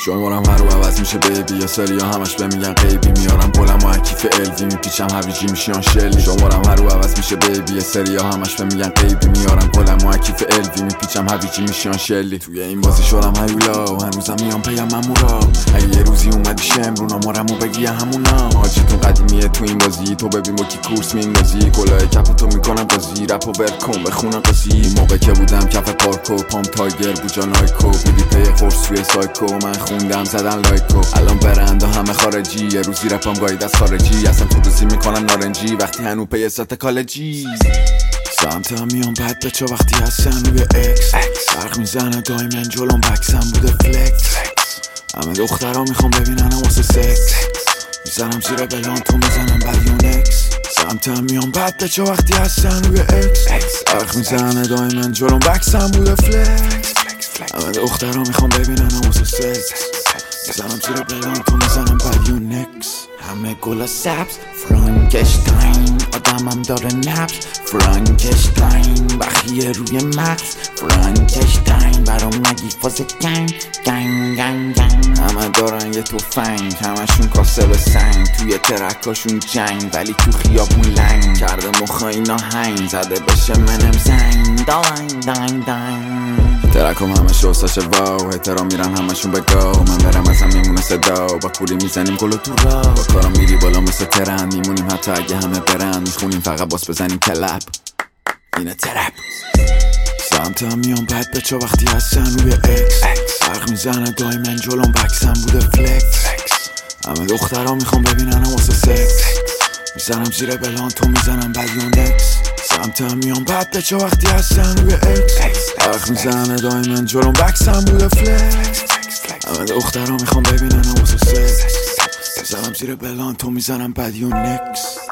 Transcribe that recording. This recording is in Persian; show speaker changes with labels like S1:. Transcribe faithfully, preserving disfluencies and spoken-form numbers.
S1: شمارم هر رو عوض میشه بیبی یا سری ها همش به میگن غیبی. میارم گلم و کیف الوی میپیچم هویجی میشیان شلی. شمارم هر رو عوض میشه بیبی یا سری ها همش به میگن غیبی. میارم گلم و کیف الوی میپیچم هویجی میشیان شلی. توی این بازی شدم هیولا و هنوزم میام پیم ممورا. اگه یه روزی اومدی شمرونا مارمو بگی همونا. حاجیتون قدیمیه تو این بازی تو ببین با کی کورس میندازی. گلای کف تو میکنم قاضی رپو برکن بخونم قاضی. موقع که بودم کف پارکو پام تایگر بود جا نایکو. بودی پی قرص توی سایکو من خوندم زدن لایکو. الان برند و همه خارجی یه روزی رپام گاید از خارجی. اصلا تو روزی میکنم نارنجی وقتی هنو پی ست کالجی. سمت هم میام بد بچه وقتی هستن روی اکس. فرق میزنه دایمن جلوم بکسم بوده فلکس. همه دخترها میخوام ببیننم واسه سکس. میزنم زیر بلان تو میزنم بدیونکس. سمت هم میام بد بچه وقتی هستن روی اکس. فرق میزنه دایمن جلوم بکسم بوده فلکس. همه دخترها میخوام ببیننم واسه سکس. میزنم زیر بلان تو میزنم بدیونکس. همه گلا سبز فرانکشتاین. آدمم داره نبز فرانکشتاین. بخیه روی مغز فرانکشتاین. برام نگی فاز گنگ گنگ گنگ گنگ. همه دارن یه توفنگ همشون کاسه به سنگ. توی ترکاشون جنگ ولی تو خیابون لنگ. کرده مخا اینا هنگ زده بشه منم زنگ داین داین داین. ترکم همه شو ساشه واو. احترام میرن همشون بگو. من برم ازم میمونه صدا. با کوری میزنیم گلو تو را. با کارم میری بالا مثل ترن. میمونیم حتی اگه همه برن. میخونیم فقط باس بزنیم کلب. اینه ترپ. سمت هم میام بد بچه وقتی هستن روی اکس. فرق میزنه دایمن جلوم بکسم بوده فلکس. همه دخترها میخوام ببیننم واسه سکس. میزنم زیر بلان تو میزنم بدیونکس. سمت هم میام بد بچه وقتی هستن روی اکس. فرق میزنه دایمن جلوم بکسم بوده فلکس. همه دخترها میخوام ببیننم واسه سکس. میزنم زیر بلان تو میزنم بدیونکس.